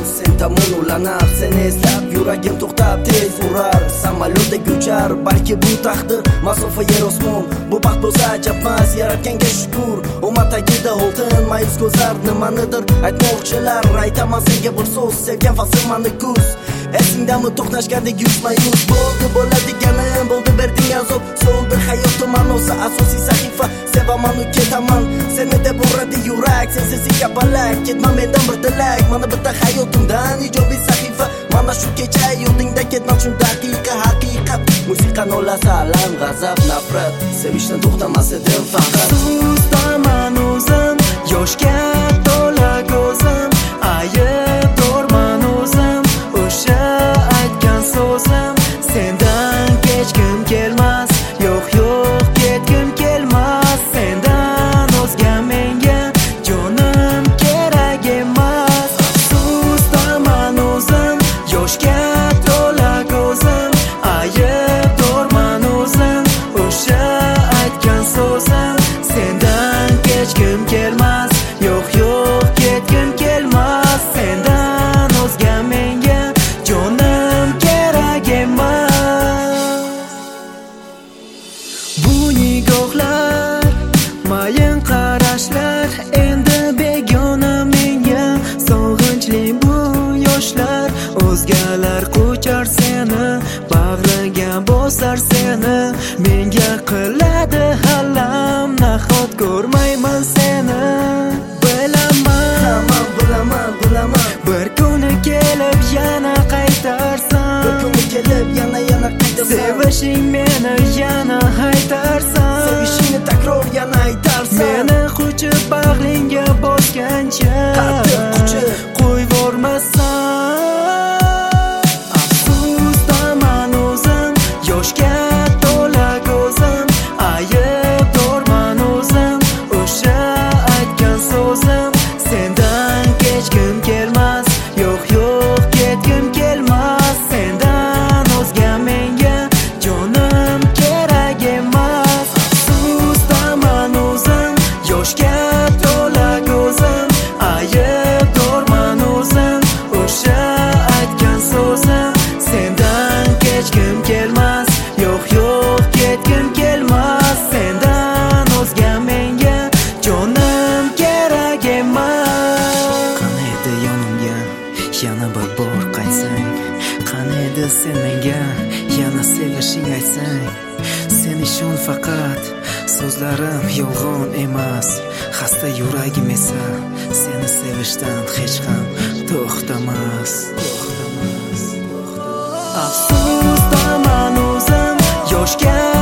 sen tomon ulanib, seni eslab yuragim to'xtab tez urar. Samolyotdek uchar, balki bu taqdir, masofa yer osmon. Bu baxt bo'lsa ajabmas, yaratganga shukr. Umar tagida oltin, mayus ko'zlar, nimanidir aytmoqchilar. Aytaman senga bir so'z, sevgan fasl mani kuz. Esingdami to'qnashgandek yuzma-yuz bo'ldi, bo'ladiganim bo'ldi, berding azob. So'ldi hayotim ma'nosi, asosiy sahifa. Sevaman u ketaman, seni deb uradi yurak. Sensiz kapalak, ketma mendan bir tilak. Mana bitta hayotimdan ijobiy sahifa. Mana shu kecha yodingda ketma shu daqiqa haqiqat. Musiqa nolasi alam, g'azab, nafrat. Sevishdan to'xtamas edim faqat. Suzdaman o'zim, yoshga to'la ko'zim, aybdorman o'zim. O'sha aytgan so'zim, sendan kechgim kelmas. Yo'q yo'q ketgim kelmas. Sendan o'zga menga jonim kerak emas. Suzdaman o'zim, yoshga to'la ko'zim, aybdorman o'zim. O'sha aytgan so'zim, sendan kechgim kelmas. Yo'q yo'q ketgim kelmas. Sendan o'zga menga jonim kerak emas. Bu nigohlar, mayin qarashlar, endi begona menga. Sog'inchli bu yoshlar, o'zgalar quchar seni, bag'riga bosar seni. Menga qiladi alam, nahot ko'rmayman seni. Bilaman, bir kuni kelib yana qaytarsan. Bir kuni kelib yana qaytarsan. Sevishing meni yana haytarsan. Sevishingni takror yana aytarsan. Meni quchib bag'ringga bosgancha qattiq quchib qo'yvormassan. Afsusdaman o'zim, yoshga to'la ko'zim, aybdorman o'zim. O'sha aytgan so'zim, sendan kechgim kelmas. Yo'q yo'q ketgim kelmas. Sendan o'zga menga jonim kerak emas. Afsusdaman o'zim, yoshga to'la ko'zim, aybdorman o'zim. O'sha aytgan so'zim, sendan kechgim kelmas. Yo'q yo'q ketgim kelmas. Sendan o'zga menga jonim kerak emas. Qani edi yonimga yana bir bor qaytsang, qani edi sen menga yana sevishing aytsang. Sen ishon faqat, so'zlarim yolg'on emas. Xasta yuragim esa seni sevishdan hech ham to'xtamas. Afsusdaman o'zim, yoshga